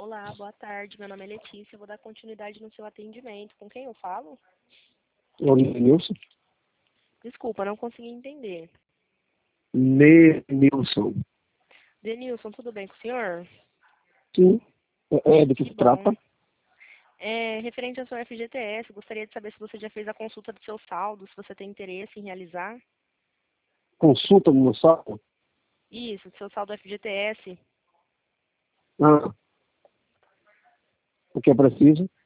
Olá, boa tarde. Meu nome é Letícia. Eu vou dar continuidade no seu atendimento. Com quem eu falo? O Nilson? Desculpa, não consegui entender. Nilson. Denilson, tudo bem com o senhor? Sim. Do que Que se bom. trata? Referente ao seu FGTS, gostaria de saber se você já fez a consulta do seu saldo, se você tem interesse em realizar. Consulta no meu saldo? Isso, do seu saldo FGTS. Ah, o que é preciso?